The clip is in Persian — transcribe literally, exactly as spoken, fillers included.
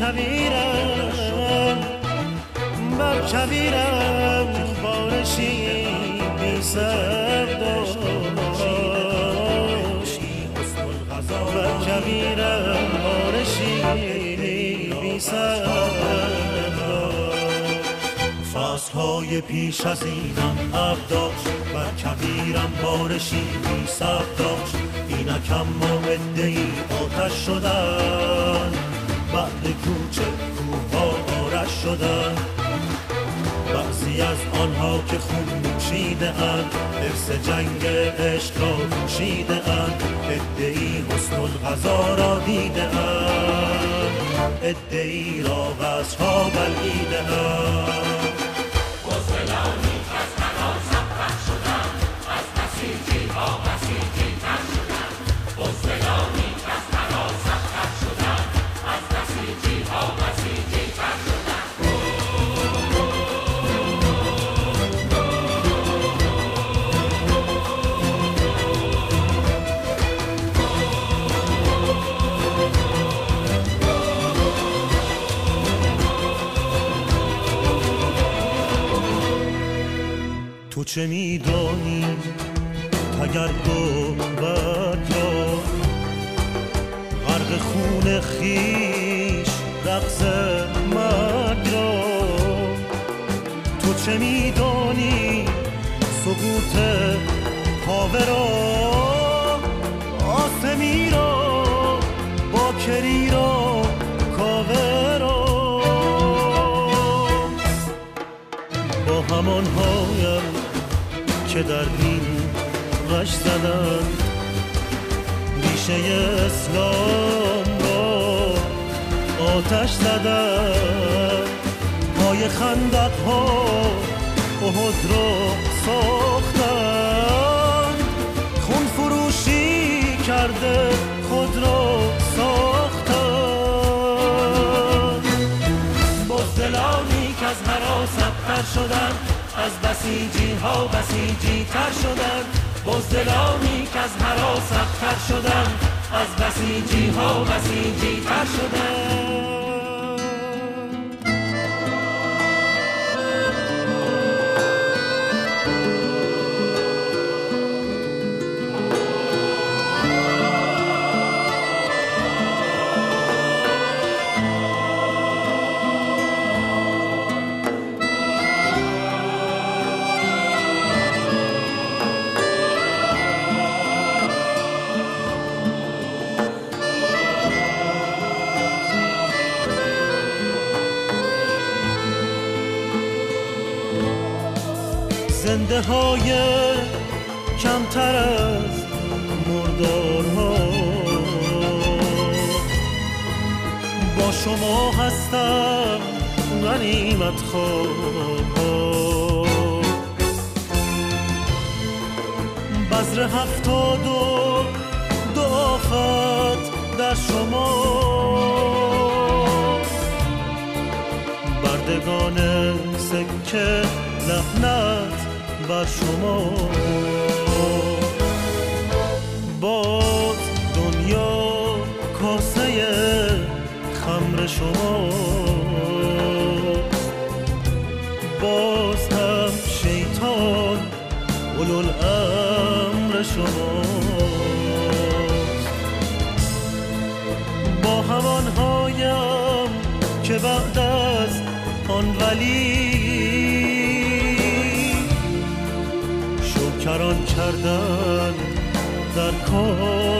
کویرم بر کویرم بارشی بی سر داشت بر کویرم بارشی بی سر فصلهای پیش از اینم اب داشت بر کویرم بارشی بی سر داشت اینک اما عده‌ای آتش شدن بعد کوچه کوها آرش شدن بعضی از آنها که خون نوشیده اند حرص جنگ عشق را پوشیده اند عده‌ای حسن القضا را دیده اند عده‌ای را قصرها بلعیده اند بزدلانی که از هراس ابتر شدند از بسیجی ها بسیجی تر شدند بزدلانی که از هراس ابتر شدند از بسیجی ها بسیجی تر شدند تو چه میدانی اگر گوبت را غرق خون خیش رقص مرگ را تو چه میدانی سقوط کاوه را آسمی را باکری را کاوه را با همان هایم که در این غش زدن ریشه اسلام را آتش زدن پای خندق ها احد را ساختن خون فروشی کرده خود را ساختن بزدلانی که از هراس ابتر شدن از بسیجی ها بسیجی تر شدن بزدلانی که از هراس ابتر شدن از بسیجی ها بسیجی تر شدن زنده های کمتر از مردارها با شما هستم غنیمت خواه بذر هفتاد و دو آفت در شما بردگان سکه لعنت بر شما باز دنیا کاسه خمر شما باز هم شیطان اولوالامر شما با هوانهایم که بعد از آن ولی کران کردن در کار